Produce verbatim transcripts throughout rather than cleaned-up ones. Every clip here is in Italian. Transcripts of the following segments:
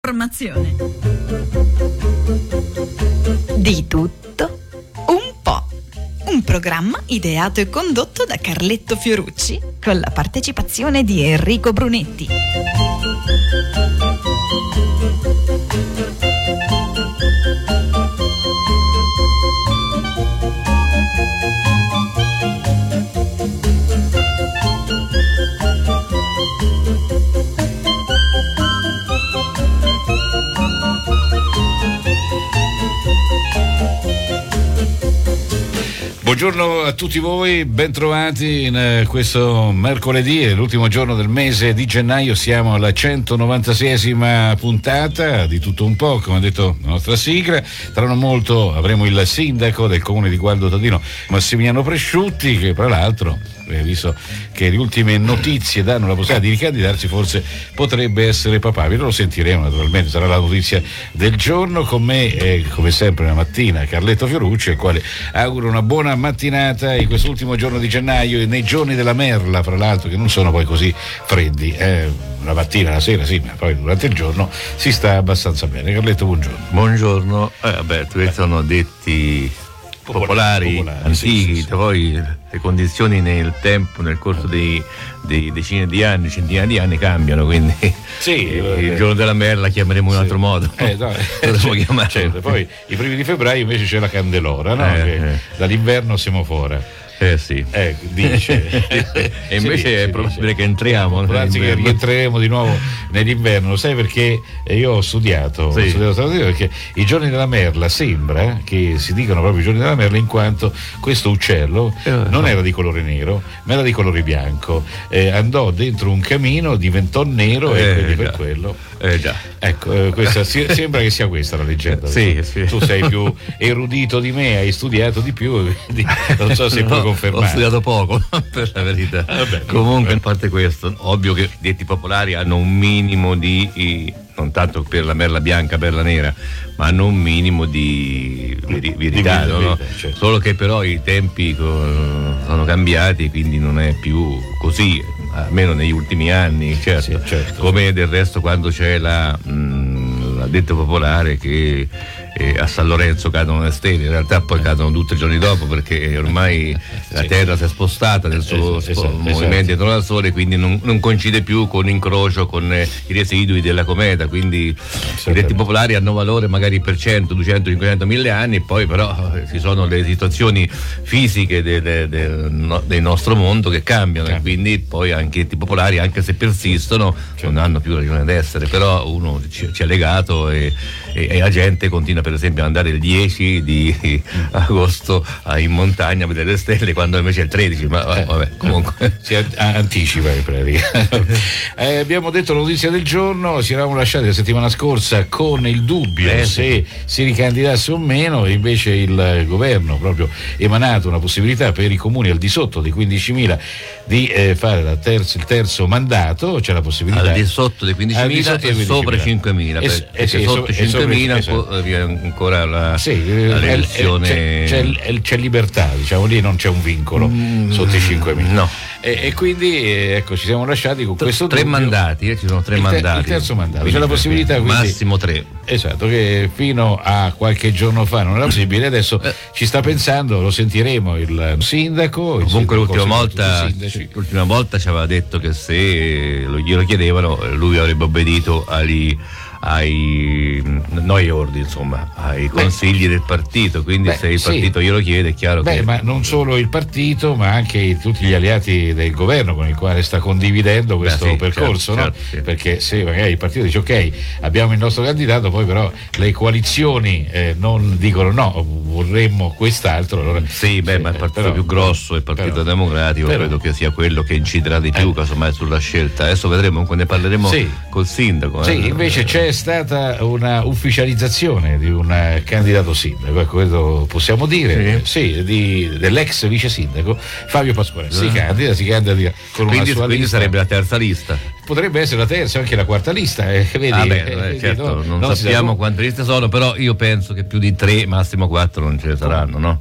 Formazione. Di tutto un po'. Un programma ideato e condotto da Carletto Fiorucci con la partecipazione di Enrico Brunetti. Buongiorno a tutti voi, bentrovati in questo mercoledì, l'ultimo giorno del mese di gennaio. Siamo alla centonovantaseiesima puntata di Tutto un po', come ha detto la nostra sigla. Tra non molto avremo il sindaco del comune di Gualdo Tadino, Massimiliano Presciutti, che tra l'altro, eh, visto che le ultime notizie danno la possibilità di ricandidarsi, forse potrebbe essere papabile. Lo sentiremo naturalmente, sarà la notizia del giorno. Con me, eh, come sempre la mattina, Carletto Fiorucci, al quale auguro una buona mattinata in quest'ultimo giorno di gennaio e nei giorni della merla, fra l'altro, che non sono poi così freddi. Eh, la mattina, la sera sì, ma poi durante il giorno si sta abbastanza bene. Carletto, buongiorno. Buongiorno. Eh, vabbè, questi sono detti popolari, popolari antichi, sì, sì, sì. Poi le condizioni nel tempo, nel corso dei, dei decine di anni, centinaia di anni cambiano, quindi sì, il eh, giorno della merla chiameremo in un sì. altro modo. Eh, no, Potremmo eh, chiamarlo. certo. Poi i primi di febbraio invece c'è la Candelora, no? Eh, Che eh. dall'inverno siamo fuori. Eh sì. Eh, dice. E invece Si dice, è si probabile dice. che entriamo Anzi, che nell'inverno. rientreremo di nuovo nell'inverno. Sai perché? Eh, io ho studiato, Sì. ho studiato stamattina, perché i giorni della merla sembra che si dicano proprio i giorni della merla, in quanto questo uccello Eh, non no. era di colore nero, ma era di colore bianco. Eh, andò dentro un camino, diventò nero Eh, e quindi per già. quello. Eh già. Ecco, eh, questa, si- sembra che sia questa la leggenda. Sì, tu, sì. tu sei più erudito di me, hai studiato di più, quindi non so se No, puoi ho confermare. studiato poco, per la verità. Vabbè, Comunque, a parte questo, ovvio che i detti popolari hanno un minimo di, i- non tanto per la merla bianca, per la nera, ma hanno un minimo di veri- verità, Di no? verità, certo. Solo che però i tempi co- sono cambiati, quindi non è più così, almeno negli ultimi anni, certo. Sì, certo. Come del resto quando c'è la, mh, la detta popolare che eh, a San Lorenzo cadono le stelle, in realtà poi cadono tutti i giorni dopo, perché ormai la Sì. Terra si è spostata nel suo Esatto, spo- esatto, movimento esatto. intorno al Sole, quindi non, non coincide più con l'incrocio con eh, i residui della cometa, quindi i detti popolari hanno valore magari per cento, duecento, cinquecento, mille anni, poi però eh, ci sono le situazioni fisiche de- de- del no- del nostro mondo che cambiano, Cambia. e quindi poi anche i detti popolari, anche se persistono, non hanno più ragione d'essere, però uno ci, ci è legato e, e, e la gente continua per esempio ad andare il dieci di agosto a- in montagna a vedere le stelle, quando invece è il tredici, ma vabbè, vabbè, comunque Si a- anticipa in pratica. Eh, abbiamo detto la notizia del giorno, ci eravamo lasciati la settimana scorsa con il dubbio Eh, se si ricandidasse o meno, e invece il governo proprio emanato una possibilità per i comuni al di sotto dei quindicimila di eh, fare la terzo, il terzo mandato. C'è la possibilità al di sotto dei Al di quindicimila sotto e dei sopra i quindicimila. cinquemila, Eh, perché eh, sì, sotto e i sopra- cinquemila esatto. anco- vi è ancora la, Sì, la eh, l'elezione. eh, c'è, c'è- c'è libertà, diciamo, lì non c'è un vincolo sotto i cinquemila. no. E, e quindi eh, ecco, ci siamo lasciati con questo tre dubbio. mandati, eh, ci sono tre Il te- mandati. il terzo mandato, Quindi c'è la per- possibilità, quindi- massimo tre. Esatto, che fino a qualche giorno fa non era possibile, adesso Eh. ci sta pensando, lo sentiremo il sindaco. Il Comunque sindaco, l'ultima soprattutto volta, i sindaci. l'ultima volta ci aveva detto che se lo- glielo chiedevano lui avrebbe obbedito agli, ai noi ordini, insomma, ai consigli del partito, quindi beh, se il sì. partito glielo chiede è chiaro Beh, che ma non solo il partito, ma anche i- tutti gli alleati del governo con il quale sta condividendo questo Beh, sì, percorso, certo, no? certo, sì. Perché se magari il partito dice ok, abbiamo il nostro candidato, poi però le coalizioni eh, non dicono no, vorremmo quest'altro. Allora, sì, beh, ma il partito però- più grosso, il Partito però- Democratico, però- credo che sia quello che inciderà di più, Eh. casomai, sulla scelta. Adesso vedremo, comunque ne parleremo Sì. col sindaco. Sì, eh. invece c'è stata una ufficializzazione di un eh, candidato sindaco, ecco, questo possiamo dire, sì, di- dell'ex vice sindaco Fabio Pasquale. Si Eh. candida, si candida con Quindi, una sua quindi lista. sarebbe la terza lista. Potrebbe essere la terza, anche la quarta lista, eh, vedi, Ah, beh, eh, eh, vedi, certo, no? non, Non si sa sappiamo come. quante liste sono, però io penso che più di tre, massimo quattro non ce ne saranno, no?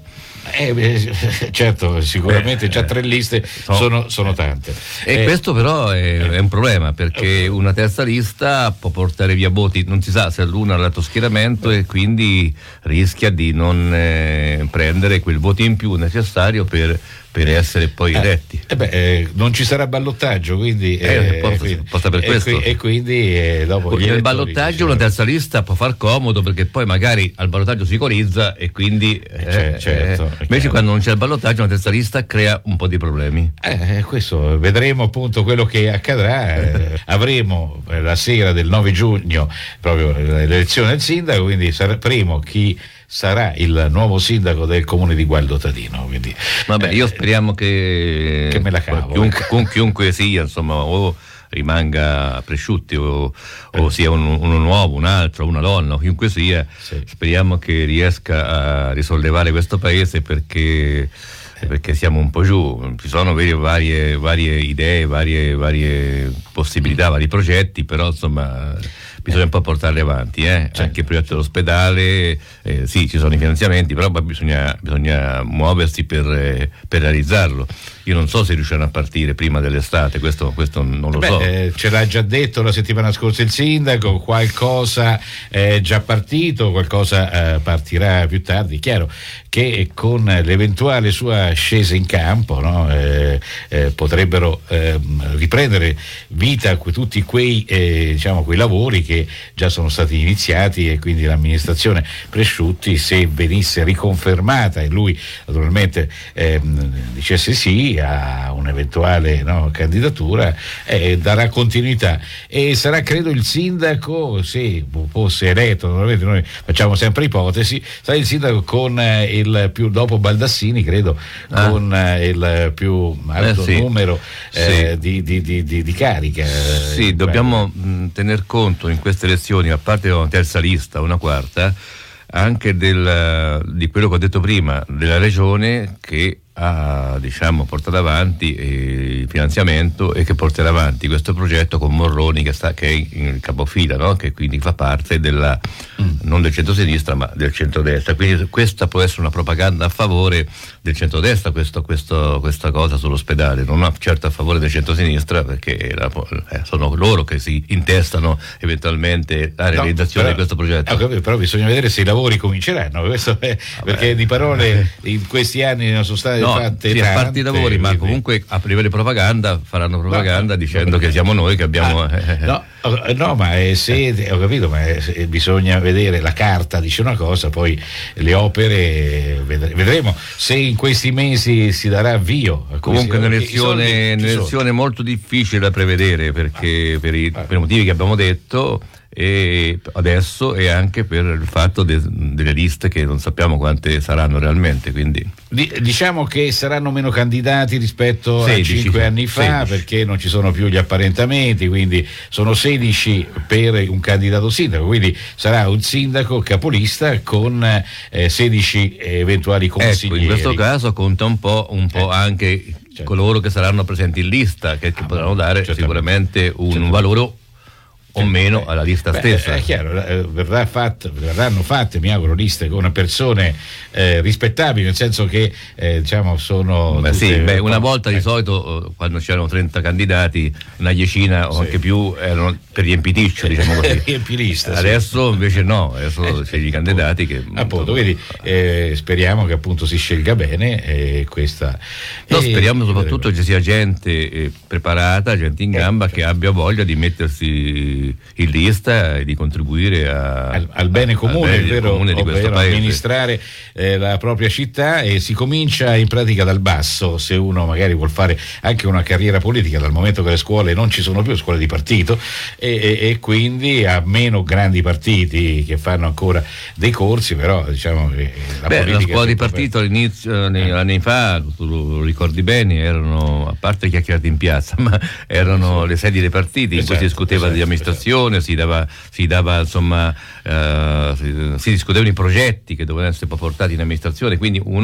Eh, certo, sicuramente già tre liste sono, sono tante. E eh, questo però è, è un problema, perché una terza lista può portare via voti, non si sa se l'una ha l'altro schieramento, e quindi rischia di non eh, prendere quel voto in più necessario per per essere poi eletti. Eh, eh beh, eh, non ci sarà ballottaggio, quindi eh, eh, quindi, posta per e questo. Qui, e quindi eh, dopo nel ballottaggio una terza lista può far comodo, perché poi magari al ballottaggio si equalizza e quindi eh, certo, certo, eh, invece quando non c'è il ballottaggio una terza lista crea un po' di problemi. Eh, questo vedremo appunto quello che accadrà. Eh, avremo la sera del nove giugno proprio l'elezione del sindaco, quindi sapremo chi sarà il nuovo sindaco del comune di Gualdo Tadino. Quindi, vabbè, io speriamo che, che me la cavo, chiunque, con chiunque sia, insomma, o rimanga Presciutti o, o sia uno, uno nuovo, un altro, una donna, o chiunque sia, sì. Speriamo che riesca a risollevare questo paese, perché perché siamo un po' giù, ci sono varie, varie idee, varie, varie possibilità, vari progetti, però insomma bisogna un po' portarli avanti, eh? Certo. Anche il progetto dell'ospedale, eh, sì, ci sono i finanziamenti, però bisogna, bisogna muoversi per, eh, per realizzarlo. Io non so se riusciranno a partire prima dell'estate, questo, questo non lo Beh, so. Eh, ce l'ha già detto la settimana scorsa il sindaco, qualcosa è già partito, qualcosa eh, partirà più tardi. Chiaro che con l'eventuale sua scesa in campo, no, eh, eh, potrebbero eh, riprendere vita tutti quei, eh, diciamo, quei lavori che già sono stati iniziati, e quindi l'amministrazione Presciutti, se venisse riconfermata e lui naturalmente eh, dicesse sì a un'eventuale, no, candidatura, eh, darà continuità, e sarà, credo, il sindaco, se fosse eletto, naturalmente noi facciamo sempre ipotesi, sarà il sindaco con eh, il più, dopo Baldassini, credo, ah. con eh, il più alto eh, sì. numero eh, sì. Di, di, di, di, di carica. Sì, eh, dobbiamo mh, tener conto in queste elezioni, a parte una terza lista, una quarta, anche del, di quello che ho detto prima, della regione che ha, diciamo, portato avanti eh, il finanziamento, e che porterà avanti questo progetto con Morroni, che, sta, che è in capofila, no? Che quindi fa parte della, mm. non del centrosinistra ma del centrodestra, quindi questa può essere una propaganda a favore del centrodestra, questo, questo, questa cosa sull'ospedale, non certo a favore del centrosinistra, perché la, eh, sono loro che si intestano eventualmente la realizzazione no, però, di questo progetto. Eh, però bisogna vedere se i lavori cominceranno, questo è, perché di parole in questi anni non sono state no, fatte sì, tante, a parte i lavori, ma comunque a livello di propaganda faranno propaganda no, dicendo no, che siamo noi che abbiamo ah, no, no, ma eh, se ho capito, ma eh, bisogna vedere, la carta dice una cosa, poi le opere vedremo se in questi mesi si darà avvio. Comunque un'elezione, un'elezione molto difficile da prevedere, perché ah, per i, per i motivi che abbiamo detto, e adesso, e anche per il fatto de, delle liste che non sappiamo quante saranno realmente, quindi D- diciamo che saranno meno candidati rispetto sedici, a cinque anni fa, sedici. Perché non ci sono più gli apparentamenti, quindi sono sedici per un candidato sindaco, quindi sarà un sindaco capolista con eh, sedici eventuali consiglieri. Ecco, in questo caso conta un po', un po' eh. anche certo. coloro che saranno presenti in lista, che, che ah, potranno dare sicuramente un certo. valore o meno alla lista Beh, stessa. È chiaro, eh, verrà fatto, verranno fatte, mi auguro, liste con persone eh, rispettabili, nel senso che eh, diciamo sono beh, tutte, sì, beh, una no, volta eh. di solito quando c'erano trenta candidati, una decina o sì. anche più erano per riempiticcio, diciamo così. Riempilista, adesso sì. invece no, adesso eh, c'è i candidati che appunto, quindi eh, speriamo che appunto si scelga bene eh, questa no, e, speriamo soprattutto che ci sia gente eh, preparata, gente in gamba, eh, che abbia voglia di mettersi in lista e di contribuire a, al, al bene comune, al bene vero, comune di questo ovvero paese. Amministrare eh, la propria città, e si comincia in pratica dal basso, se uno magari vuol fare anche una carriera politica, dal momento che le scuole non ci sono più, scuole di partito, e, e, e quindi a meno grandi partiti che fanno ancora dei corsi, però diciamo che la Beh, politica la scuola di per... partito all'inizio, nei, eh. anni fa, tu lo ricordi bene, erano, a parte chiacchierate in piazza, ma erano sì. le sedi dei partiti, esatto, in cui si discuteva esatto, di amministrazione, esatto. si dava, si dava insomma, eh, si, si discutevano i progetti che dovevano essere portati in amministrazione, quindi uno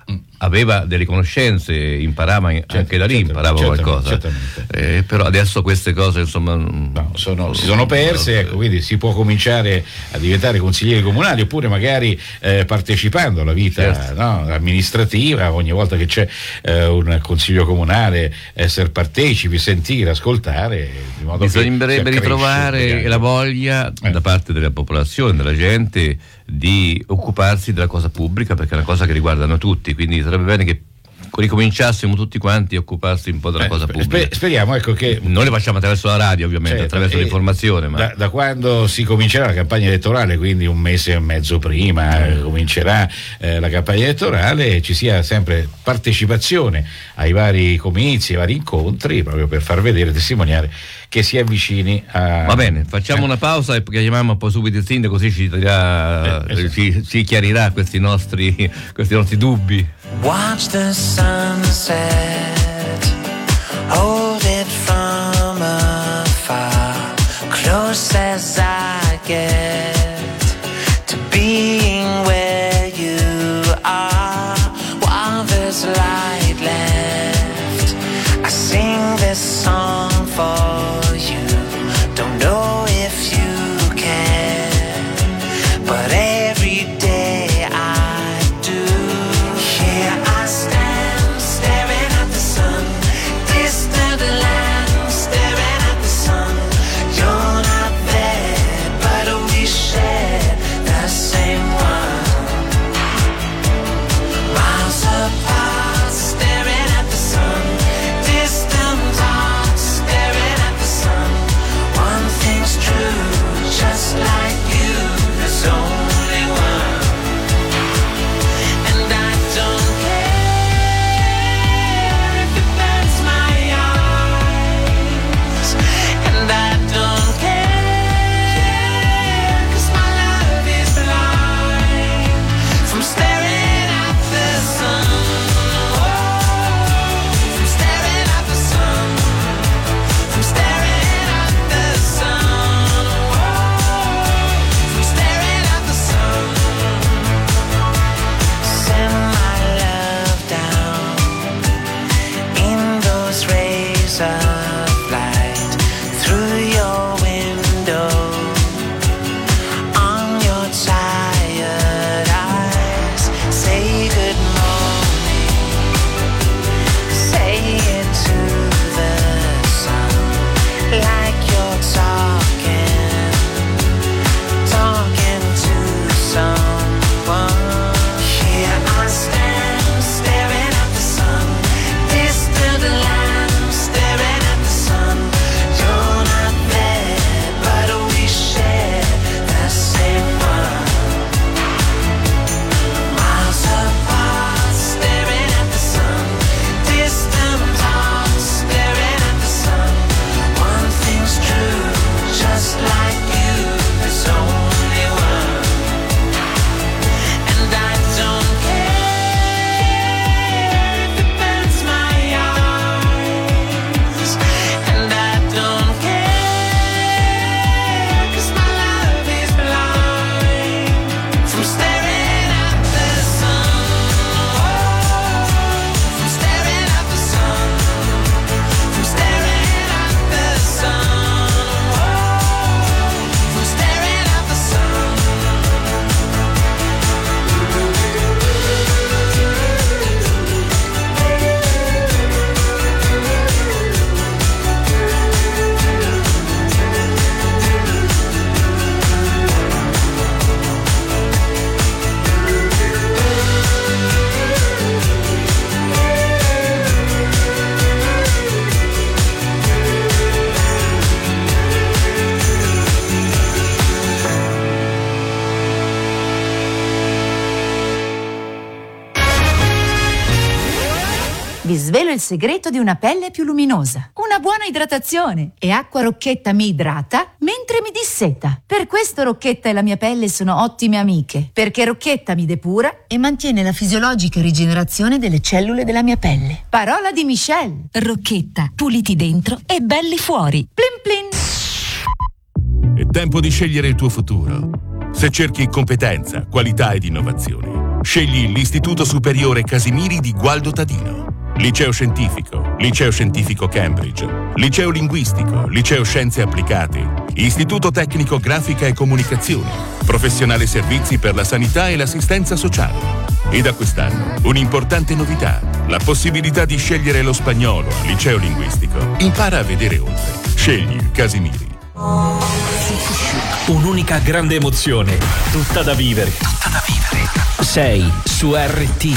aveva delle conoscenze, imparava certo, anche da lì, imparava qualcosa. Eh, però adesso queste cose insomma no, sono, si sono perse, ecco, quindi si può cominciare a diventare consiglieri comunali oppure magari eh, partecipando alla vita certo. no, amministrativa, ogni volta che c'è eh, un consiglio comunale essere partecipi, sentire, ascoltare. Di modo bisognerebbe ritrovare la voglia eh. da parte della popolazione, della gente, di occuparsi della cosa pubblica, perché è una cosa che riguardano tutti, quindi sarebbe bene che ricominciassimo tutti quanti a occuparsi un po' della eh, cosa pubblica. Sper- speriamo ecco che noi le facciamo attraverso la radio, ovviamente, certo, attraverso l'informazione, ma da, da quando si comincerà la campagna elettorale, quindi un mese e mezzo prima eh, comincerà eh, la campagna elettorale, ci sia sempre partecipazione ai vari comizi, ai vari incontri, proprio per far vedere, testimoniare che si avvicini a... Va bene, facciamo eh. una pausa e chiamiamo poi subito il sindaco, così ci, dirà, eh, esatto. ci, ci chiarirà questi nostri, questi nostri dubbi. Watch the sunset, hold it from afar, close as I get to being where you are. While there's light left, I sing this song for you. Don't know if you can, but every day I do. Here I stand, staring at the sun, distant land, staring at the sun. You're not there, but we share the same one. Miles apart, staring at the sun, distant hearts, staring at the sun. One thing's true, just like you, there's only one. And I don't care if it burns my eyes. And I don't care, 'cause my love is blind. From staring at the sun, oh, from staring at the sun, from staring at the sun, oh, from staring at the sun. Send my love down in those rays of light through your window on your tired eyes. Say good morning, say it to the sun, like you're talking, talking to someone. Here I stand, staring at the sun, distant land, staring at the sun. You're not there, but we share the same one. Miles apart, staring at the sun, distant hearts, staring at the sun. One thing's true, just like you, there's only one. And I don't care if it burns my eyes. And I don't care, 'cause my love is blind. From staring at the sun, oh, from staring at the sun, from staring at the sun, oh, from staring at the sun. Vi svelo il segreto di una pelle più luminosa. Una buona idratazione. E Acqua Rocchetta mi idrata mentre mi disseta. Per questo Rocchetta e la mia pelle sono ottime amiche. Perché Rocchetta mi depura e mantiene la fisiologica rigenerazione delle cellule della mia pelle. Parola di Michelle. Rocchetta, puliti dentro e belli fuori. Plin plin. È tempo di scegliere il tuo futuro. Se cerchi competenza, qualità ed innovazione, Scegli l'Istituto Superiore Casimiri di Gualdo Tadino. Liceo Scientifico, Liceo Scientifico Cambridge, Liceo Linguistico, Liceo Scienze Applicate, Istituto Tecnico Grafica e Comunicazione, Professionale Servizi per la Sanità e l'Assistenza Sociale. E da quest'anno un'importante novità, la possibilità di scegliere lo spagnolo al Liceo Linguistico. Impara a vedere oltre. Scegli Casimiri. Un'unica grande emozione, tutta da vivere. Tutta da vivere. Sei su R T.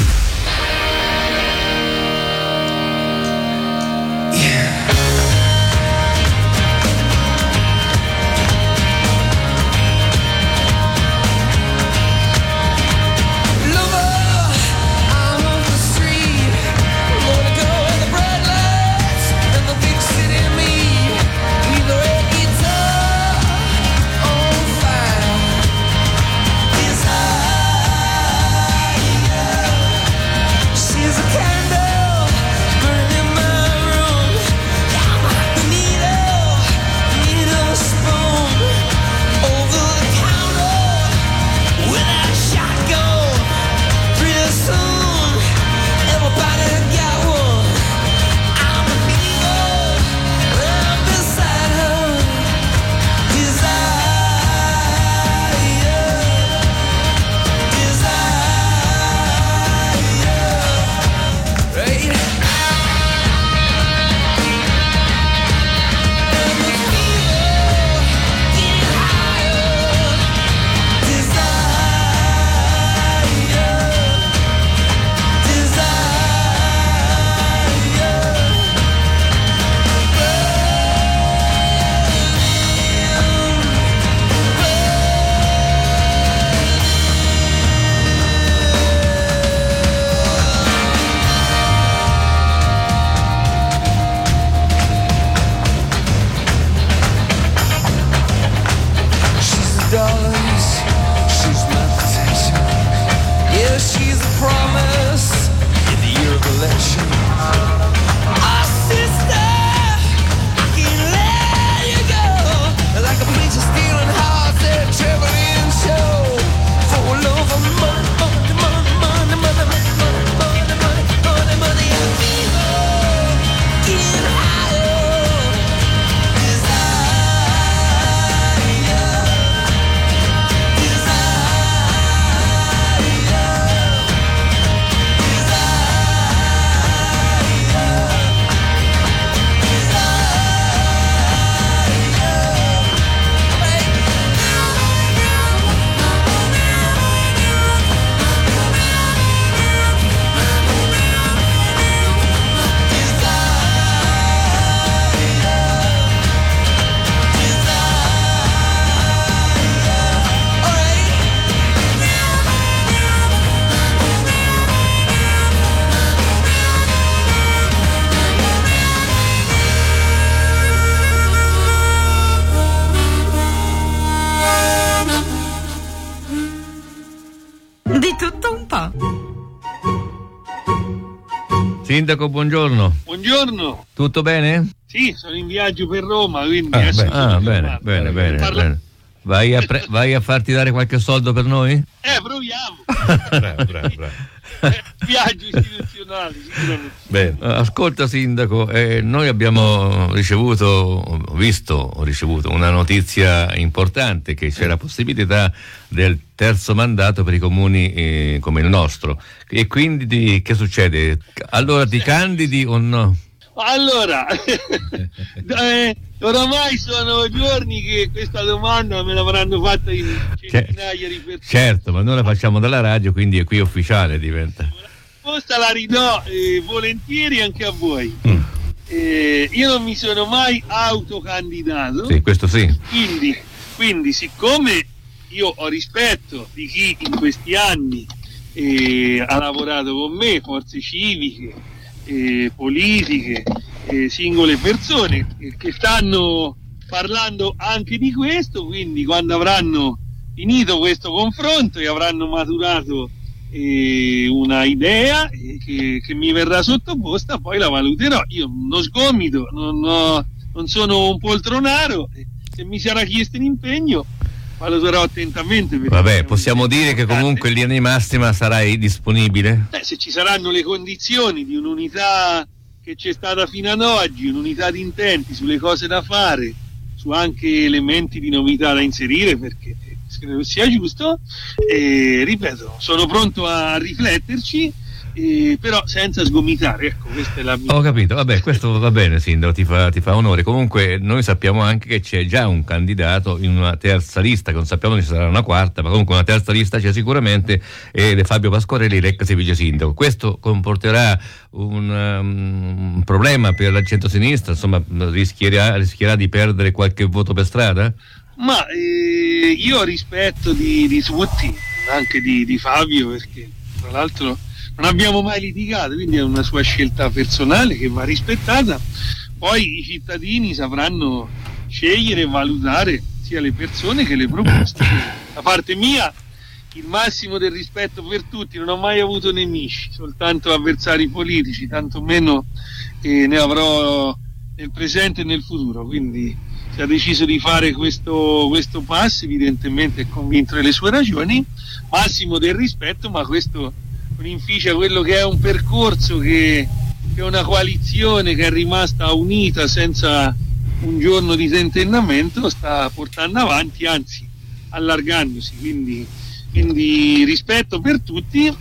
Sindaco, buongiorno. Buongiorno. Tutto bene? Sì, sono in viaggio per Roma, quindi Ah, adesso beh, ah, sono bene, fermato. bene, bene, Parla- bene. Vai a, pre- vai a farti dare qualche soldo per noi? Eh, proviamo. Bravo, bravo, bravo. Eh, viaggio istituzionale, sicuramente. Bene. Ascolta, Sindaco, eh, noi abbiamo ricevuto, ho visto, ho ricevuto una notizia importante, che c'è la possibilità del terzo mandato per i comuni eh, come il nostro. E quindi di- che succede? Allora ti candidi o no? Allora, eh, oramai sono giorni che questa domanda me l'avranno fatta in centinaia di persone. Certo, ma noi la facciamo dalla radio, quindi è qui ufficiale, diventa. La risposta la ridò eh, volentieri anche a voi. Mm. Eh, io non mi sono mai autocandidato. Sì, questo sì. Quindi, quindi, siccome io ho rispetto di chi in questi anni eh, ha lavorato con me, forze civiche, eh, politiche, eh, singole persone eh, che stanno parlando anche di questo, quindi quando avranno finito questo confronto e avranno maturato eh, una idea eh, che, che mi verrà sottoposta, poi la valuterò. Io non sgomito, non, ho- non sono un poltronaro, eh, se mi sarà chiesto un impegno valuterò attentamente. Vabbè, possiamo dire che comunque in linea di massima sarai disponibile? Beh, se ci saranno le condizioni di un'unità che c'è stata fino ad oggi, un'unità di intenti sulle cose da fare, su anche elementi di novità da inserire, perché credo sia giusto, e ripeto, sono pronto a rifletterci, eh, però senza sgomitare, ecco, questa è la mia. Ho capito, vabbè, questo va bene, Sindaco, ti fa, ti fa onore. Comunque noi sappiamo anche che c'è già un candidato in una terza lista, che non sappiamo se sarà una quarta, ma comunque una terza lista c'è sicuramente, ed è Fabio Pasquarelli, l'ex vice sindaco. Questo comporterà un, um, un problema per la centrosinistra, insomma, rischierà, rischierà di perdere qualche voto per strada? Ma eh, io ho rispetto di, di tutti, anche di, di Fabio, perché tra l'altro non abbiamo mai litigato, quindi è una sua scelta personale che va rispettata. Poi i cittadini sapranno scegliere e valutare sia le persone che le proposte. Da parte mia il massimo del rispetto per tutti, non ho mai avuto nemici, soltanto avversari politici, tantomeno eh, ne avrò nel presente e nel futuro, quindi ha deciso di fare questo, questo passo, evidentemente è convinto delle sue ragioni, massimo del rispetto, ma questo non inficia quello che è un percorso, che, che è una coalizione che è rimasta unita senza un giorno di tentennamento, sta portando avanti, anzi allargandosi, quindi, quindi rispetto per tutti,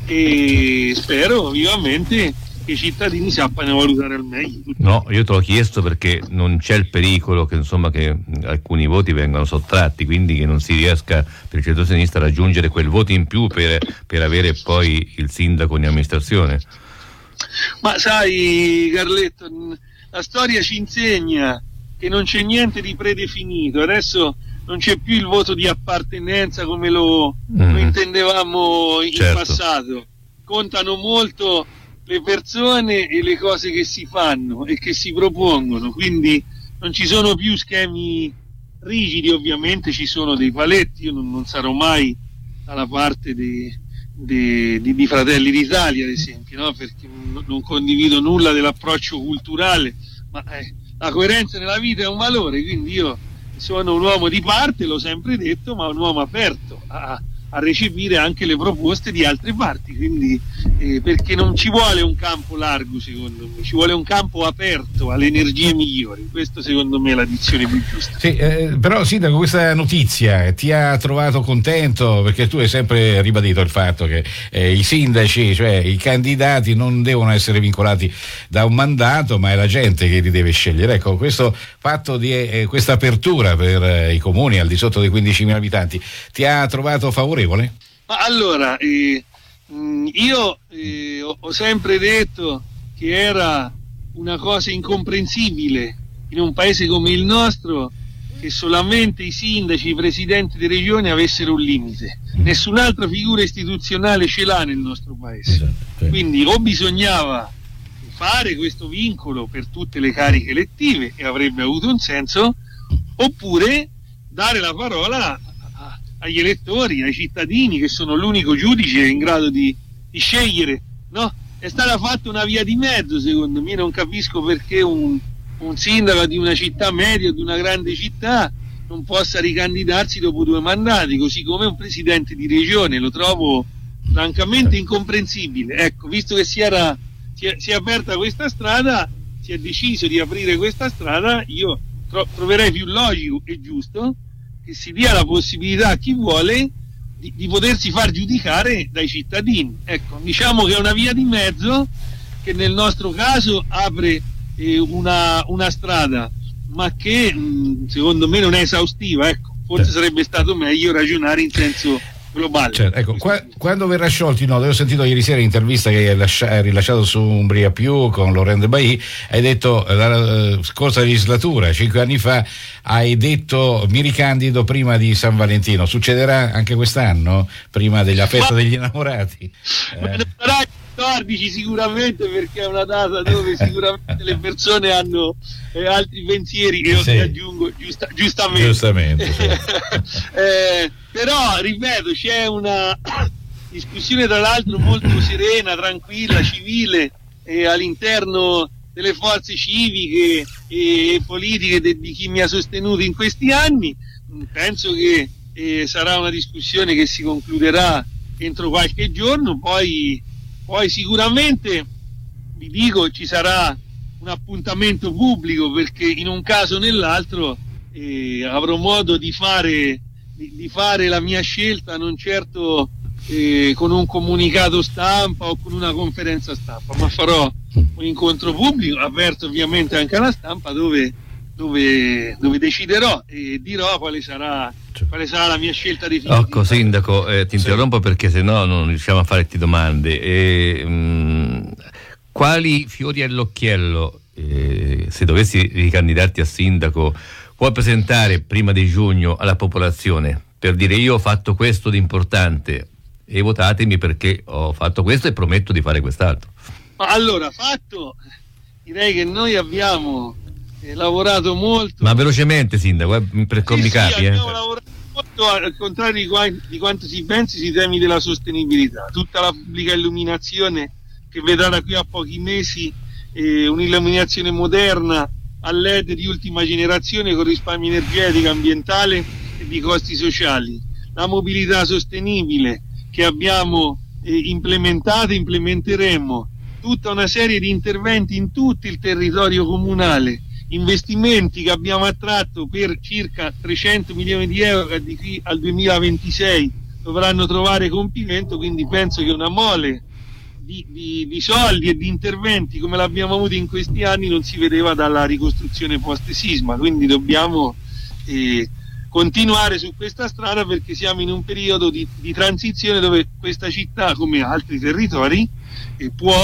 e spero vivamente che i cittadini sappiano valutare al meglio. No, io te l'ho chiesto perché non c'è il pericolo che insomma che alcuni voti vengano sottratti, quindi che non si riesca per il centro-sinistra a raggiungere quel voto in più per, per avere poi il sindaco in amministrazione. Ma sai, Carletto, la storia ci insegna che non c'è niente di predefinito, adesso non c'è più il voto di appartenenza come lo, mm. lo intendevamo in certo. passato, contano molto le persone e le cose che si fanno e che si propongono, quindi non ci sono più schemi rigidi, ovviamente ci sono dei paletti. Io non, non sarò mai dalla parte di, di, di, di Fratelli d'Italia, ad esempio, no? Perché non, non condivido nulla dell'approccio culturale, ma eh, la coerenza nella vita è un valore, quindi io sono un uomo di parte, l'ho sempre detto, ma un uomo aperto a a recepire anche le proposte di altre parti, quindi eh, perché non ci vuole un campo largo, secondo me, ci vuole un campo aperto alle energie migliori. Questo secondo me è la dizione più giusta. Sì, eh, però Sindaco, questa notizia ti ha trovato contento? Perché tu hai sempre ribadito il fatto che eh, i sindaci, cioè i candidati, non devono essere vincolati da un mandato, ma è la gente che li deve scegliere. Ecco, questo fatto di eh, questa apertura per eh, i comuni al di sotto dei quindicimila abitanti ti ha trovato favorevole? Ma allora, eh, mh, io eh, ho, ho sempre detto che era una cosa incomprensibile in un paese come il nostro che solamente i sindaci, i presidenti di regione avessero un limite. Nessun'altra figura istituzionale ce l'ha nel nostro paese. Esatto. Quindi o bisognava fare questo vincolo per tutte le cariche elettive e avrebbe avuto un senso, oppure dare la parola agli elettori, ai cittadini, che sono l'unico giudice in grado di, di scegliere, no? È stata fatta una via di mezzo, secondo me. Non capisco perché un, un sindaco di una città media o di una grande città non possa ricandidarsi dopo due mandati, così come un presidente di regione. Lo trovo francamente incomprensibile. Ecco, visto che si, era, si, è, si è aperta questa strada, si è deciso di aprire questa strada, io tro- troverei più logico e giusto che si dia la possibilità a chi vuole di, di potersi far giudicare dai cittadini. Ecco, diciamo che è una via di mezzo che nel nostro caso apre eh, una, una strada, ma che mh, secondo me non è esaustiva. Ecco, forse sarebbe stato meglio ragionare in senso globale. Certo, ecco, qua, quando verrà sciolto il nodo, ho sentito ieri sera l'intervista che hai, lascia, hai rilasciato su Umbria Più con Laurent de Bailly, hai detto la uh, scorsa legislatura, cinque anni fa, hai detto mi ricandido prima di San Valentino. Succederà anche quest'anno, prima della festa Ma, degli innamorati? Ma eh. sarà il quattordici sicuramente, perché è una data dove sicuramente le persone hanno eh, altri pensieri che io sì. ti aggiungo giusta, giustamente. Giustamente sì. eh, però ripeto, c'è una discussione tra l'altro molto serena, tranquilla, civile eh, all'interno delle forze civiche e politiche de, di chi mi ha sostenuto in questi anni. Penso che e sarà una discussione che si concluderà entro qualche giorno, poi, poi sicuramente vi dico ci sarà un appuntamento pubblico, perché in un caso o nell'altro eh, avrò modo di fare, di, di fare la mia scelta, non certo eh, con un comunicato stampa o con una conferenza stampa, ma farò un incontro pubblico aperto ovviamente anche alla stampa, dove, dove, dove deciderò e dirò quale sarà, quale sarà la mia scelta definitiva. Ecco, Sindaco, eh, ti interrompo perché sennò non riusciamo a farti domande. E, mh, quali fiori all'occhiello, eh, se dovessi ricandidarti a sindaco, puoi presentare prima di giugno alla popolazione per dire: io ho fatto questo di importante e votatemi perché ho fatto questo e prometto di fare quest'altro? Ma allora, fatto, direi che noi abbiamo eh, lavorato molto. Ma velocemente, Sindaco, eh, per sì, comicapi. sì, abbiamo eh. lavorato molto, al contrario di, qua, di quanto si pensi, sui temi della sostenibilità. Tutta la pubblica illuminazione che vedrà da qui a pochi mesi eh, un'illuminazione moderna a L E D di ultima generazione con risparmio energetico, ambientale e di costi sociali. La mobilità sostenibile che abbiamo eh, implementato e implementeremo. Tutta una serie di interventi in tutto il territorio comunale, investimenti che abbiamo attratto per circa trecento milioni di euro che di qui al duemilaventisei dovranno trovare compimento, quindi penso che una mole di, di, di soldi e di interventi come l'abbiamo avuto in questi anni non si vedeva dalla ricostruzione post-sisma, quindi dobbiamo eh, continuare su questa strada, perché siamo in un periodo di, di transizione dove questa città, come altri territori, eh, può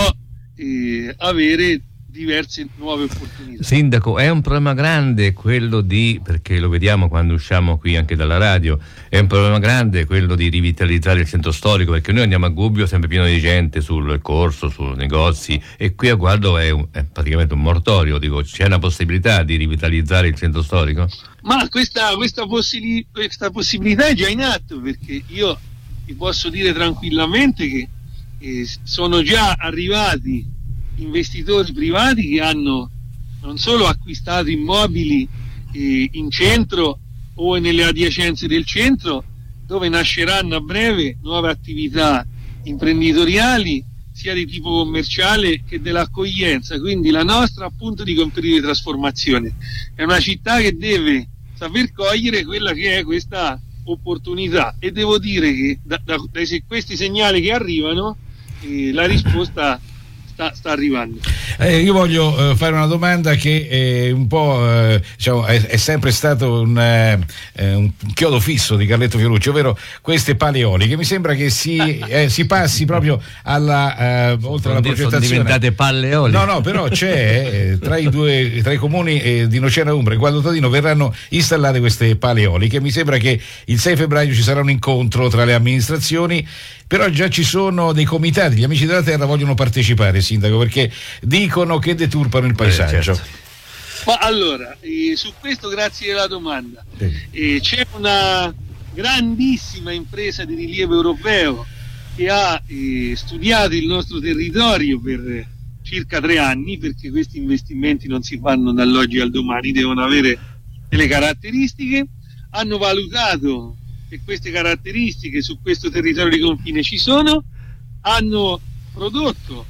eh, avere diverse nuove opportunità. Sindaco, è un problema grande quello di, perché lo vediamo quando usciamo qui anche dalla radio, è un problema grande quello di rivitalizzare il centro storico, perché noi andiamo a Gubbio sempre pieno di gente sul corso, sui negozi, e qui a Gualdo è, un, è praticamente un mortorio. Dico, c'è una possibilità di rivitalizzare il centro storico? Ma questa, questa, possili- questa possibilità è già in atto, perché io vi posso dire tranquillamente che eh, sono già arrivati investitori privati che hanno non solo acquistato immobili eh, in centro o nelle adiacenze del centro, dove nasceranno a breve nuove attività imprenditoriali sia di tipo commerciale che dell'accoglienza. Quindi la nostra appunto di periodo di trasformazione è una città che deve saper cogliere quella che è questa opportunità, e devo dire che da, da, da questi segnali che arrivano eh, la risposta Sta, sta arrivando. Eh, io voglio eh, fare una domanda che è un po' eh, diciamo, è, è sempre stato un, eh, un chiodo fisso di Carletto Fiorucci, ovvero queste pale eoliche. Mi sembra che si, eh, si passi proprio alla eh, oltre alla progettazione. Sono diventate palle eoliche. No, no, però c'è eh, tra i due tra i comuni eh, di Nocera Umbra e Gualdo Tadino verranno installate queste pale eoliche. Mi sembra che il sei febbraio ci sarà un incontro tra le amministrazioni, però già ci sono dei comitati, gli amici della terra vogliono partecipare, Sindaco, perché dicono che deturpano il paesaggio. Eh, certo. Ma allora, eh, su questo grazie della domanda. Sì. Eh, c'è una grandissima impresa di rilievo europeo che ha eh, studiato il nostro territorio per circa tre anni, perché questi investimenti non si fanno dall'oggi al domani, devono avere delle caratteristiche. Hanno valutato che queste caratteristiche su questo territorio di confine ci sono, hanno prodotto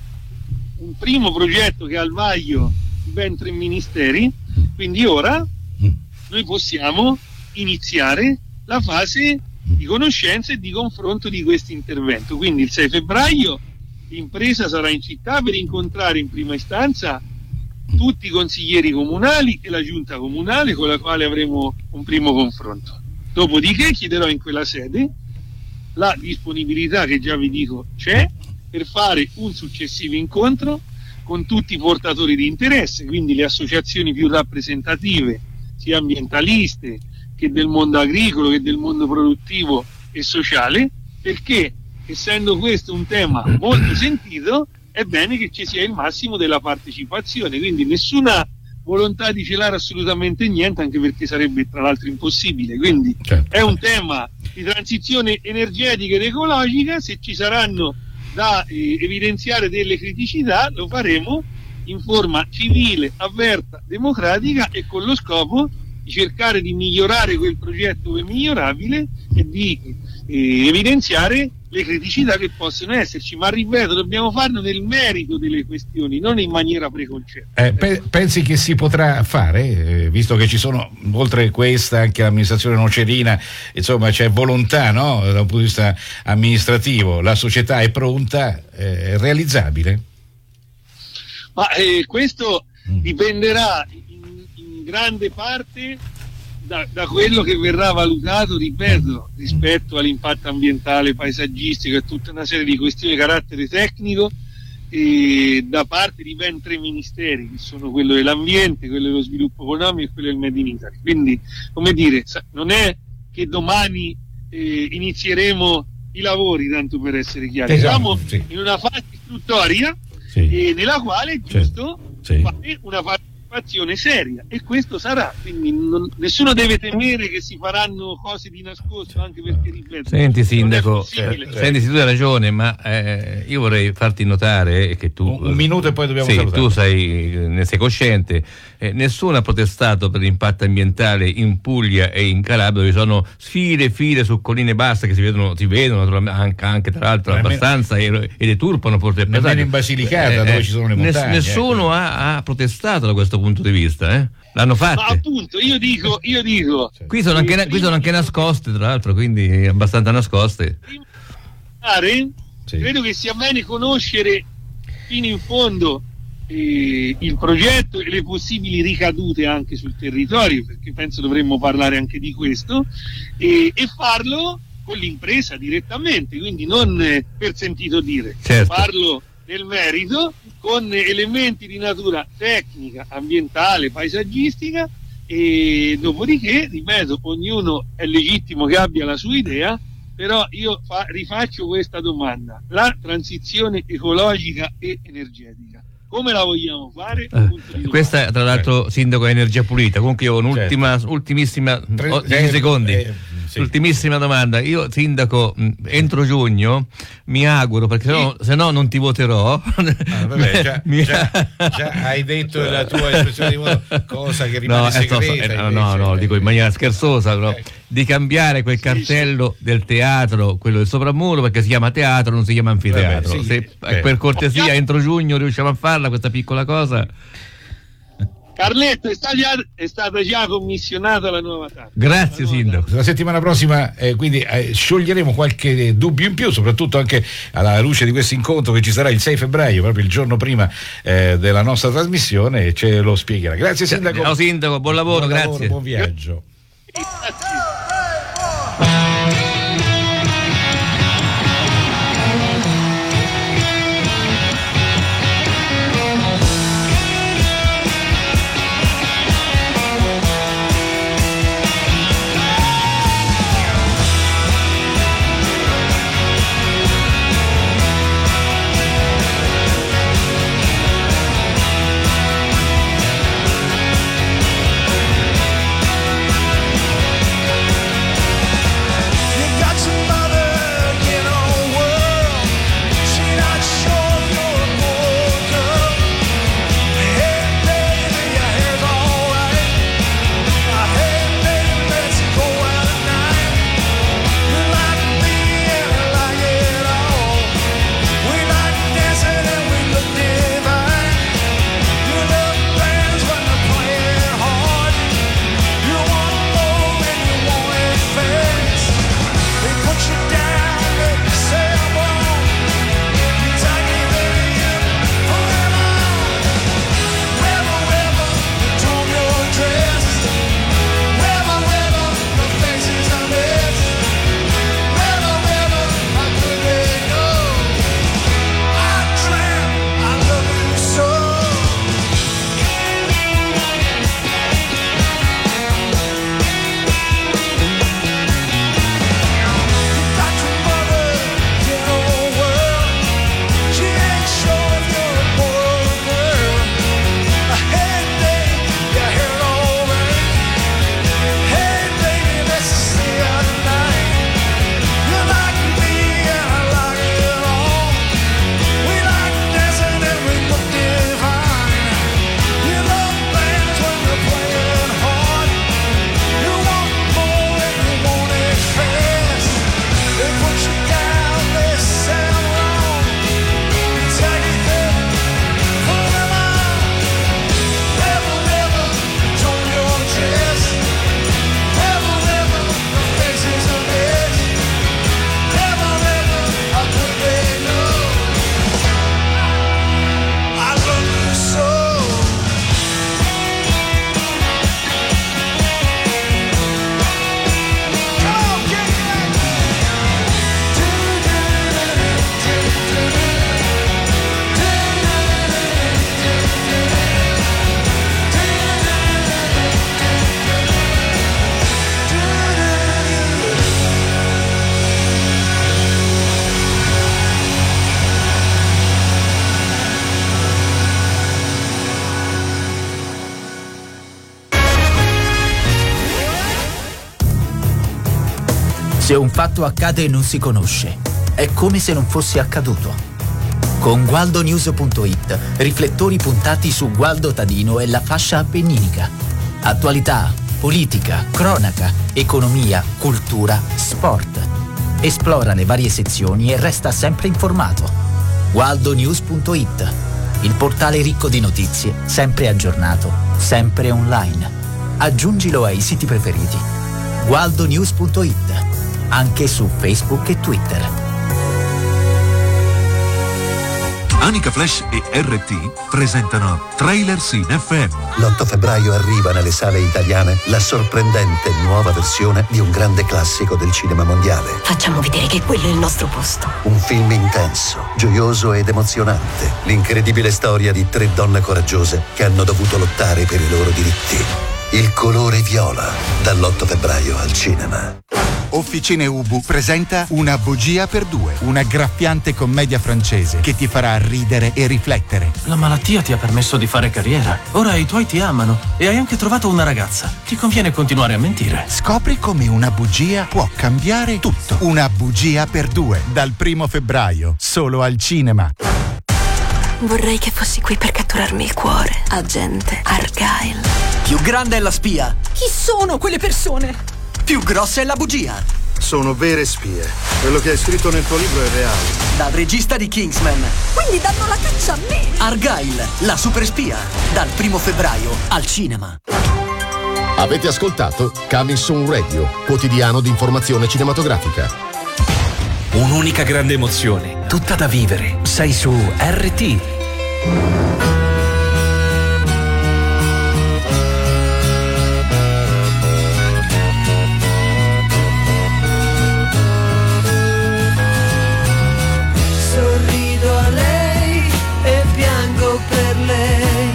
un primo progetto che ha al vaglio ben tre ministeri, quindi ora noi possiamo iniziare la fase di conoscenza e di confronto di questo intervento. Quindi il sei febbraio l'impresa sarà in città per incontrare in prima istanza tutti i consiglieri comunali e la giunta comunale, con la quale avremo un primo confronto. Dopodiché chiederò in quella sede la disponibilità, che già vi dico c'è, per fare un successivo incontro con tutti i portatori di interesse, quindi le associazioni più rappresentative, sia ambientaliste che del mondo agricolo che del mondo produttivo e sociale, perché essendo questo un tema molto sentito è bene che ci sia il massimo della partecipazione, quindi nessuna volontà di celare assolutamente niente, anche perché sarebbe tra l'altro impossibile. Quindi certo, è un tema di transizione energetica ed ecologica. Se ci saranno da eh, evidenziare delle criticità lo faremo in forma civile, aperta, democratica e con lo scopo di cercare di migliorare quel progetto che è migliorabile e di eh, evidenziare le criticità che possono esserci, ma ripeto, dobbiamo farlo nel merito delle questioni, non in maniera preconcetta. Eh, pe- pensi che si potrà fare, eh, visto che ci sono, oltre questa, anche l'amministrazione nocerina, insomma c'è volontà, no? Da un punto di vista amministrativo, la società è pronta, eh, è realizzabile? Ma eh, questo dipenderà in, in grande parte da, da quello che verrà valutato, ripeto, rispetto all'impatto ambientale, paesaggistico e tutta una serie di questioni di carattere tecnico, e da parte di ben tre ministeri, che sono quello dell'ambiente, quello dello sviluppo economico e quello del Made in Italy. Quindi, come dire, non è che domani eh, inizieremo i lavori, tanto per essere chiari, esatto, siamo sì. in una fase istruttoria, sì. eh, nella quale è giusto sì. fare una partecipazione seria, e questo sarà, quindi non, nessuno deve temere che si faranno cose di nascosto, anche perché, ripeto, senti sindaco, eh, senti, tu hai ragione, ma eh, io vorrei farti notare che tu un, un minuto e poi dobbiamo sì, salutare. tu sei, ne sei cosciente, eh, nessuno ha protestato per l'impatto ambientale in Puglia e in Calabria, dove sono file e file su colline basse che si vedono, si vedono anche, anche tra l'altro Nemmeno, abbastanza e, e deturpano forse nemmeno in Basilicata, eh, dove ci sono le montagne. Nessuno ecco. ha, ha protestato da questo punto di vista, eh? L'hanno fatto. Ma appunto, io dico, io dico qui sono anche, qui sono anche nascoste, tra l'altro, quindi abbastanza nascoste. Sì. Credo che sia bene conoscere fino in fondo eh, il progetto e le possibili ricadute anche sul territorio, perché penso dovremmo parlare anche di questo, eh, e farlo con l'impresa direttamente, quindi non eh, per sentito dire, certo. Farlo nel merito, con elementi di natura tecnica, ambientale, paesaggistica, e dopodiché, ripeto, ognuno è legittimo che abbia la sua idea, però io fa, rifaccio questa domanda: la transizione ecologica e energetica, come la vogliamo fare? Eh, questa tra l'altro, sindaco, è energia pulita. Comunque io ho un'ultima, certo. ultimissima, oh, dieci secondi. Eh, sì. Ultimissima domanda. Io, sindaco, entro giugno mi auguro, perché sennò, se no non ti voterò. Ah, vabbè, già, mi... già, già hai detto la tua espressione di voto, cosa che rimane no, segreta. Eh, no, no, no, dico in maniera scherzosa, però, eh. di cambiare quel cartello sì, sì. del teatro, quello del sopramuro, perché si chiama teatro, non si chiama anfiteatro. Vabbè, sì, se eh. per cortesia entro giugno riusciamo a farla questa piccola cosa. Carletto, è stata, già, è stata già commissionata la nuova tappa. Grazie nuova sindaco. tappa. La settimana prossima eh, quindi eh, scioglieremo qualche dubbio in più, soprattutto anche alla luce di questo incontro che ci sarà il sei febbraio, proprio il giorno prima eh, della nostra trasmissione, e ce lo spiegherà. Grazie sindaco. Ciao sindaco, buon lavoro, buon grazie. Lavoro, buon viaggio. Grazie. Se un fatto accade e non si conosce, è come se non fosse accaduto. Con gualdonews punto it, riflettori puntati su Gualdo Tadino e la fascia appenninica. Attualità, politica, cronaca, economia, cultura, sport. Esplora le varie sezioni e resta sempre informato. gualdonews punto it, il portale ricco di notizie, sempre aggiornato, sempre online. Aggiungilo ai siti preferiti. gualdonews punto it, anche su Facebook e Twitter. Anica Flash e R T presentano Trailers in F M. L'otto febbraio arriva nelle sale italiane la sorprendente nuova versione di un grande classico del cinema mondiale. Facciamo vedere che quello è il nostro posto. Un film intenso, gioioso ed emozionante. L'incredibile storia di tre donne coraggiose che hanno dovuto lottare per i loro diritti. Il colore viola, dall'otto febbraio al cinema. Officine Ubu presenta Una bugia per due, una graffiante commedia francese che ti farà ridere e riflettere. La malattia ti ha permesso di fare carriera. Ora i tuoi ti amano e hai anche trovato una ragazza. Ti conviene continuare a mentire. Scopri come una bugia può cambiare tutto. Una bugia per due, dal primo febbraio, solo al cinema. Vorrei che fossi qui per catturarmi il cuore, agente Argyle. Più grande è la spia. Chi sono quelle persone? Più grossa è la bugia. Sono vere spie. Quello che hai scritto nel tuo libro è reale. Dal regista di Kingsman. Quindi danno la caccia a me. Argyle, la super spia. Dal primo febbraio al cinema. Avete ascoltato Coming Soon Radio, quotidiano di informazione cinematografica. Un'unica grande emozione, tutta da vivere. Sei su R T. Sorrido a lei e piango per lei.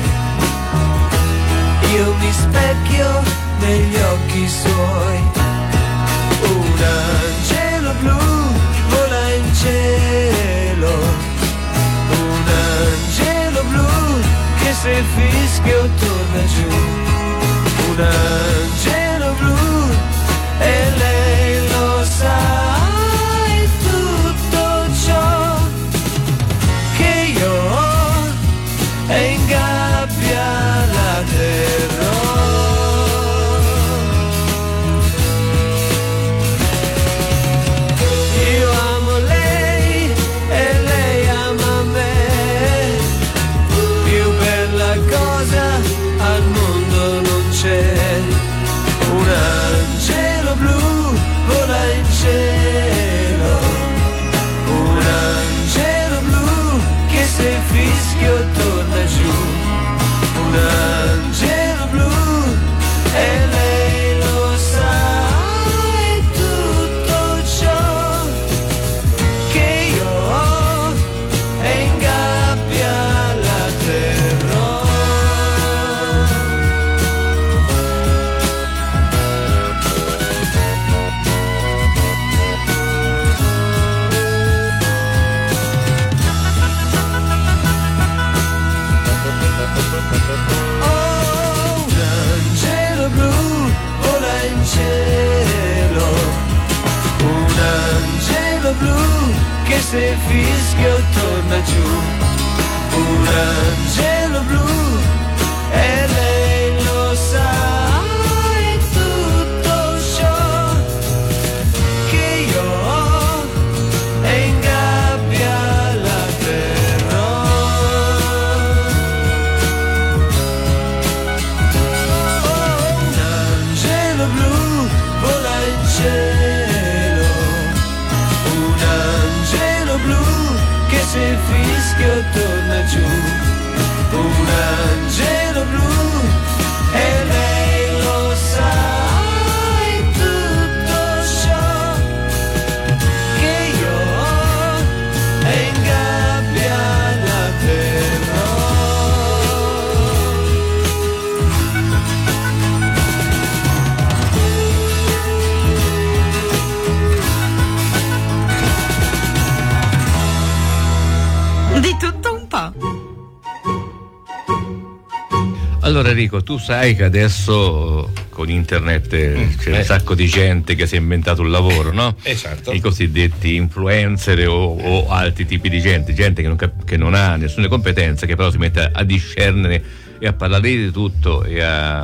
Io mi specchio negli occhi suoi. Un angelo blu vola in cielo. Un angelo blu che se fischio torna giù. Un angelo blu e lei lo sa. E tutto ciò che io ho è in gabbia la terrò. Io amo lei e lei ama me. Più bella cosa al mondo non c'è. Un angelo blu vola in cielo. Un angelo blu che se fischio torna giù. Un angelo blu e lei lo sa. E tutto ciò che io ho è in gabbia la terrò. Oh, un angelo blu vola in cielo. Un angelo blu che se fischio torna giù. Un angelo blu e lei lo sa. E tutto ciò che io ho è in gabbia la terrò. Oh, un angelo blu vola in cielo. Un angelo blu che se fischio torna giù. Un angelo blu e lei lo sa. E tutto ciò che io ho è in gabbia la terrò. Di tutto un po'. Allora Enrico, tu sai che adesso con internet eh, c'è eh. un sacco di gente che si è inventato un lavoro, no? Esatto. I cosiddetti influencer o, o altri tipi di gente, gente che non, cap- che non ha nessune competenze, che però si mette a, a discernere e a parlare di tutto e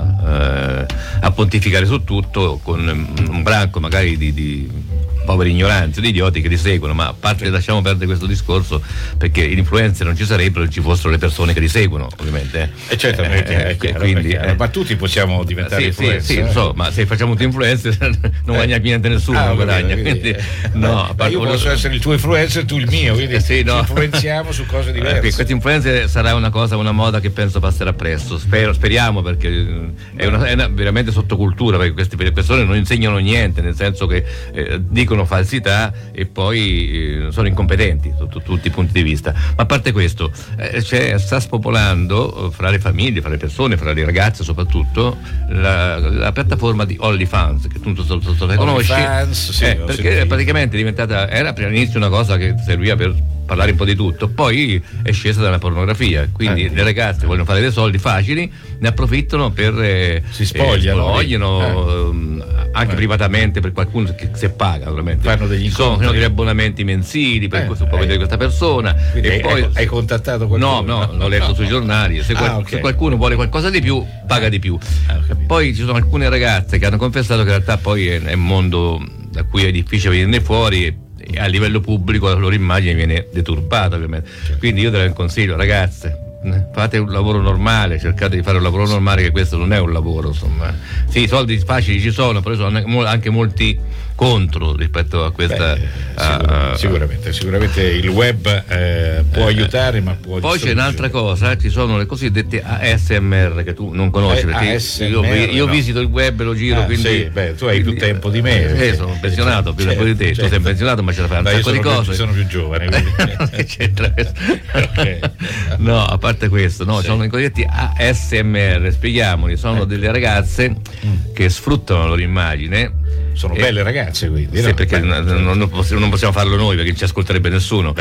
a, eh, a pontificare su tutto con un branco magari di, di poveri ignoranti, di idioti che li seguono, ma a parte lasciamo perdere questo discorso, perché gli influencer non ci sarebbero se ci fossero le persone che li seguono, ovviamente. E certo, eh, è eh, chiaro, quindi, è chiaro. eh, Ma tutti possiamo diventare sì, influencer. sì, sì, lo so, ma se facciamo tutti influencer non guadagna niente nessuno, Ah, non va bene, guadagna. quindi, Quindi, eh. no, a Beh, parte io quello- posso essere il tuo influencer, tu il mio, quindi Eh sì, no. ci influenziamo su cose Eh, diverse. questo influencer sarà una cosa, una moda che penso passerà presto. Spero, speriamo, perché è una, è una veramente sottocultura, perché queste persone non insegnano niente, nel senso che eh, dicono falsità e poi eh, sono incompetenti sotto tutti i punti di vista. Ma a parte questo, eh, c'è, sta spopolando eh, fra le famiglie, fra le persone, fra le ragazze soprattutto, la, la piattaforma di OnlyFans, che tu so, so, so, la conosci, OnlyFans, sì, eh, ho perché sentito. praticamente è diventata, era per all'inizio una cosa che serviva per parlare un po' di tutto, poi è scesa dalla pornografia, quindi Eh. le ragazze vogliono fare dei soldi facili, ne approfittano per eh, Si spogliano, eh, spogliano, eh. ehm, anche Eh. privatamente per qualcuno che se paga, naturalmente. Fanno degli Ci sono incontri. degli abbonamenti mensili per Eh, cui si può eh. vedere questa persona. Quindi E hai, poi hai- hai contattato qualcuno? no, no, l'ho letto sui giornali. Se, qual- Ah, ok. se qualcuno vuole qualcosa di più, paga di più. Poi ci sono alcune ragazze che hanno confessato che in realtà poi è, è un mondo da cui è difficile venirne fuori e, e a livello pubblico la loro immagine viene deturpata, ovviamente. Quindi io te la consiglio, ragazze, eh, fate un lavoro normale, cercate di fare un lavoro normale, che questo non è un lavoro, insomma. Sì, i soldi facili ci sono, però ci sono anche molti contro rispetto a questa. Beh, a- a- sicuramente, sicuramente il web eh, può Eh, aiutare, ma può Poi c'è distruggere. un'altra cosa, ci sono le cosiddette A S M R che tu non conosci, Eh, perché A S M R, io, io no. visito il web e lo giro, Ah, quindi sì, beh, tu hai più tempo di me, Eh, perché- sono pensionato più tempo certo, di te, tu certo. sei pensionato ma ce la fai un Dai, io sacco di sono più- cose. sono più giovane, quindi- Che c'entra questo? Ok. No, a parte questo, no, Sì. sono i cosiddetti A S M R, spieghiamoli, sono delle ragazze che sfruttano la loro immagine. Sono Eh, belle ragazze, quindi. Sì, no? perché Beh, non, non- non possiamo, non possiamo farlo noi, perché non ci ascolterebbe nessuno.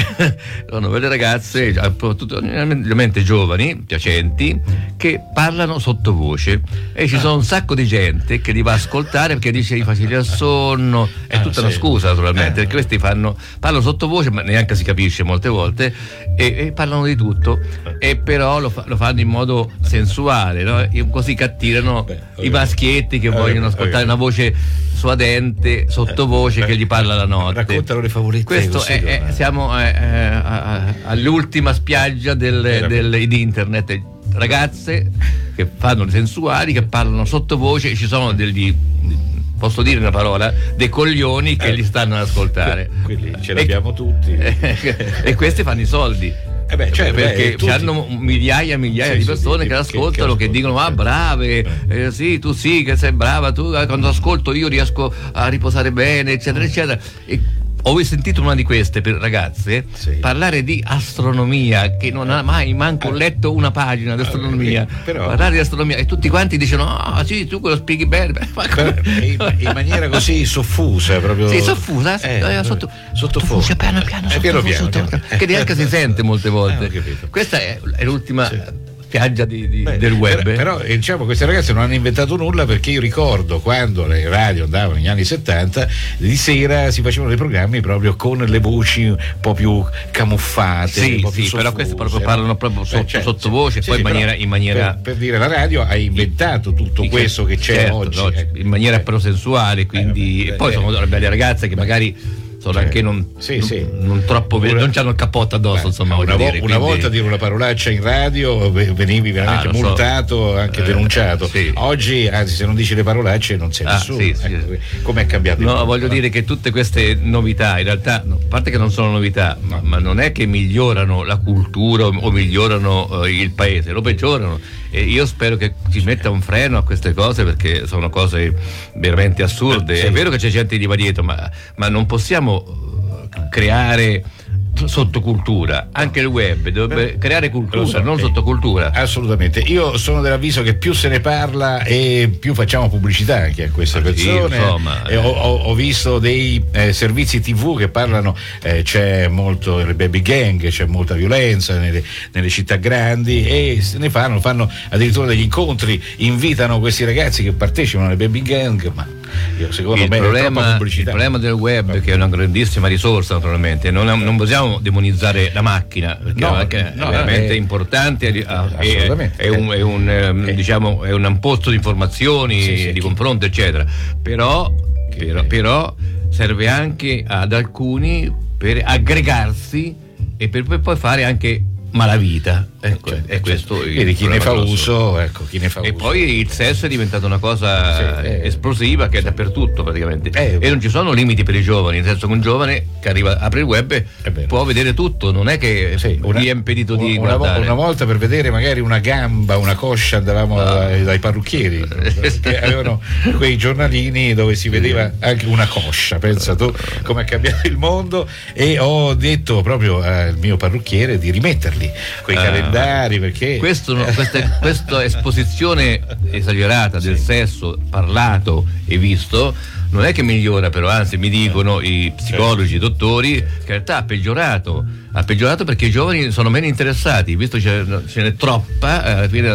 Sono belle ragazze, soprattutto ovviamente giovani, piacenti, che parlano sottovoce e ci sono un sacco di gente che li va a ascoltare perché dice gli facili al sonno, è Ah, tutta sì. una scusa naturalmente, Eh. perché questi fanno, parlano sottovoce ma neanche si capisce molte volte e, e parlano di tutto, e però lo, fa- lo fanno in modo sensuale, no? E così cattirano i maschietti che Eh, vogliono eh, ascoltare eh. una voce suadente, sottovoce, Eh, che gli parla la notte. Raccontano le favorite. Questo così, è, è- no? siamo eh, eh, a- a- all'ultima spiaggia del, del- di internet. Ragazze che fanno le sensuali, che parlano sottovoce, e ci sono degli, posso dire una parola, dei coglioni che Eh. li stanno ad ascoltare. Quindi ce l'abbiamo tutti. E questi fanno i soldi. Eh beh, certo, perché beh, tutti- ci migliaia e migliaia Sì, di sì, persone sì, che che- ascoltano, che che, dicono ah brave, eh, sì tu sì che sei brava, tu eh, quando ascolto io riesco a riposare bene, eccetera eccetera. E ho sentito una di queste per ragazze parlare di astronomia, che non ha mai manco letto una pagina di astronomia, però- parlare di astronomia, e tutti quanti dicono ah sì tu lo spieghi bene. Beh, ma come- in, in maniera così soffusa, proprio. Sì, soffusa, Eh, eh, sotto, sottofoce. piano piano, Eh, piano sottovoce, piano, sottovoce, piano. che neanche si sente molte volte. Eh, ho capito. Questa è, è l'ultima spiaggia di- di- Beh, del web. Però, però, eh, diciamo, queste ragazze non hanno inventato nulla, perché io ricordo quando le radio andavano negli anni settanta, di sera si facevano dei programmi proprio con le voci un po' più camuffate. Sì, un po' sì, più però soffuse, queste proprio no? parlano proprio Beh, sotto- certo, sottovoce, sì, poi sì, in maniera- però in maniera- per, per dire, la radio ha inventato tutto questo che c'è Certo, oggi. no, ecco. in maniera però sensuale, quindi eh, e poi eh, sono delle belle ragazze che magari sono anche non, Sì, non, sì. non troppo ve- non hanno il cappotto addosso, insomma, Una, voglio vo- dire, una quindi- volta dire una parolaccia in radio ve- venivi veramente Ah, lo so. multato, anche Eh, denunciato. sì. Oggi, anzi, se non dici le parolacce non sei Ah, nessuno. sì, sì. Ecco, come è cambiato il No, mondo, voglio no? dire che tutte queste novità, in realtà, no, a parte che non sono novità, ma, ma non è che migliorano la cultura o, o migliorano eh, il paese, lo peggiorano. E io spero che si metta un freno a queste cose, perché sono cose veramente assurde. Sì. È vero che c'è gente che gli va dietro, ma, ma non possiamo eh, creare sottocultura, anche il web dovrebbe creare cultura, so, non eh, sottocultura. Assolutamente, io sono dell'avviso che più se ne parla e più facciamo pubblicità anche a queste Ah, sì, persone. insomma, E ho, ho- ho visto dei eh, servizi tivù che parlano, eh, c'è molto il baby gang, c'è molta violenza nelle, nelle città grandi e se ne fanno, fanno addirittura degli incontri, invitano questi ragazzi che partecipano alle baby gang, ma io, secondo Il me è troppa problema, il pubblicità. problema del web, che è una grandissima risorsa naturalmente, non, non possiamo demonizzare la macchina, perché No, la macchina no, è veramente è- importante, è, assolutamente. è un, è un, ehm, diciamo, è un posto di informazioni, Sì, sì, di chi- confronto eccetera, però, però, però serve anche ad alcuni per aggregarsi e per, per poi fare anche malavita, ecco, Certo, è questo certo. il Vedi chi ne fa problema grosso. uso, ecco, chi ne fa E uso. poi il sesso è diventato una cosa Sì, eh. esplosiva che è dappertutto praticamente. Eh, e non ci sono limiti per i giovani, nel senso che un giovane che arriva, apre il web può vedere tutto, non è che una- gli è impedito di una, vo- guardare. una volta per vedere magari una gamba, una coscia andavamo dai, dai parrucchieri, perché avevano quei giornalini dove si vedeva anche una coscia, pensa tu come è cambiato il mondo, e ho detto proprio al mio parrucchiere di rimetterli quei Ah, calendari, perché Questo, no- questa, questa esposizione esagerata del sesso parlato e visto non è che migliora, però anzi mi dicono i psicologi, i dottori, che in realtà ha peggiorato ha peggiorato perché i giovani sono meno interessati, visto che ce n'è troppa, alla fine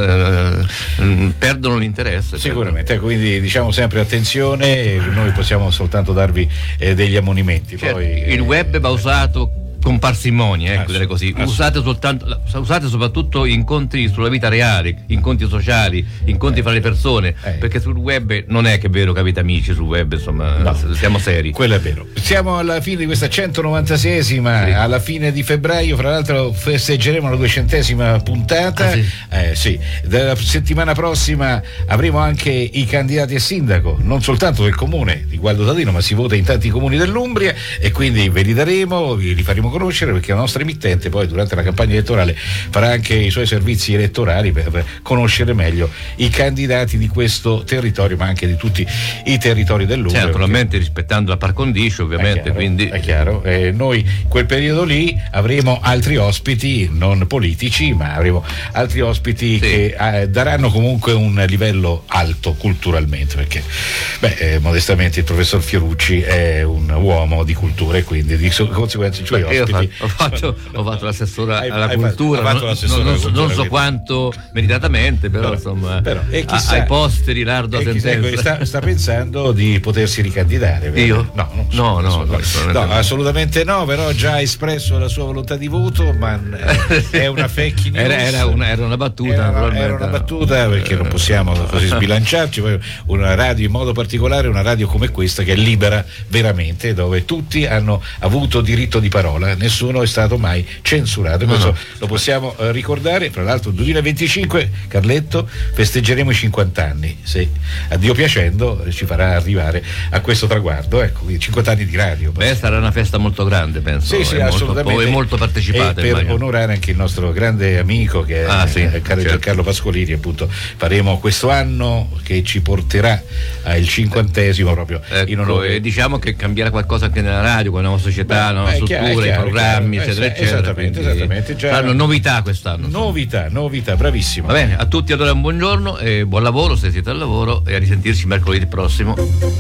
eh, mm, perdono l'interesse. sicuramente, ecco, quindi diciamo sempre attenzione, noi possiamo soltanto darvi eh, degli ammonimenti. Certo, poi, il web va usato con parsimonia, ecco, direi così. Usate soltanto, usate soprattutto incontri sulla vita reale, incontri sociali, incontri fra le persone, perché sul web non è che è vero che avete amici sul web, insomma, siamo seri. Quello è vero. Siamo alla fine di questa centonovantaseiesima, Sì. alla fine di febbraio, fra l'altro festeggeremo la duecentesima puntata. Ah, sì? Eh, sì. Dalla settimana prossima avremo anche i candidati a sindaco, non soltanto del comune di Gualdo Tadino, ma si vota in tanti comuni dell'Umbria, e quindi ve li daremo, vi li faremo conoscere, perché la nostra emittente poi durante la campagna elettorale farà anche i suoi servizi elettorali per conoscere meglio i candidati di questo territorio, ma anche di tutti i territori dell'Umbria. Cioè, naturalmente rispettando la par condicio, ovviamente, È chiaro, quindi è chiaro. Eh, noi in quel periodo lì avremo altri ospiti, non politici, ma avremo altri ospiti che eh, daranno comunque un livello alto culturalmente, perché beh, eh, modestamente il professor Fiorucci è un uomo di cultura e quindi di so- conseguenza i suoi Io ho ospiti. fatto, ho fatto, ho fatto l'assessore Hai- alla hai cultura, fatto- hai fatto non, l'assessore non- alla non so- cultura, non so quindi. quanto meritatamente, però, Però- insomma, però, e a- chissà- ai posteri l'ardua E chissà, sentenza. ecco, sta, sta pensando di potersi ricandidare, vero? Io? No, non so, No, no, adesso- no, assolutamente no, no. assolutamente no, però ha già espresso la sua volontà di voto, ma eh, è una fake news. Era, era una, era una battuta, Era, naturalmente. era una battuta, perché non possiamo così sbilanciarci. Poi una radio, in modo particolare una radio come questa, che è libera veramente, dove tutti hanno avuto diritto di parola, nessuno è stato mai censurato. No, Questo no. lo possiamo eh, ricordare. Fra l'altro duemilaventicinque, Carletto, festeggeremo i cinquanta anni, se a Dio piacendo eh, ci farà arrivare a questo traguardo, ecco, quindi cinquanta anni di radio. Beh, sarà una festa molto grande, penso. Sì, sì, e molto, assolutamente. poi molto partecipata. E per immagino. onorare anche il nostro grande amico, che è Ah, sì, eh, Carlo certo. Giancarlo Pascolini, appunto, faremo questo anno che ci porterà al cinquantesimo proprio in Ecco, onore. e diciamo che cambierà qualcosa anche nella radio, con la nostra società, Beh, la nostra è chiaro, struttura, è chiaro, i programmi, è chiaro. eccetera, Eh, eccetera. esattamente, quindi esattamente, già- saranno novità quest'anno. Novità, novità, bravissimo. Va bene, a tutti allora un buongiorno e buon lavoro se siete al lavoro, e a risentirci mercoledì prossimo.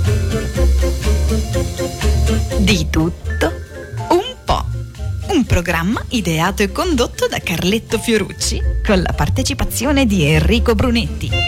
Di tutto, un po'. Un programma ideato e condotto da Carletto Fiorucci con la partecipazione di Enrico Brunetti.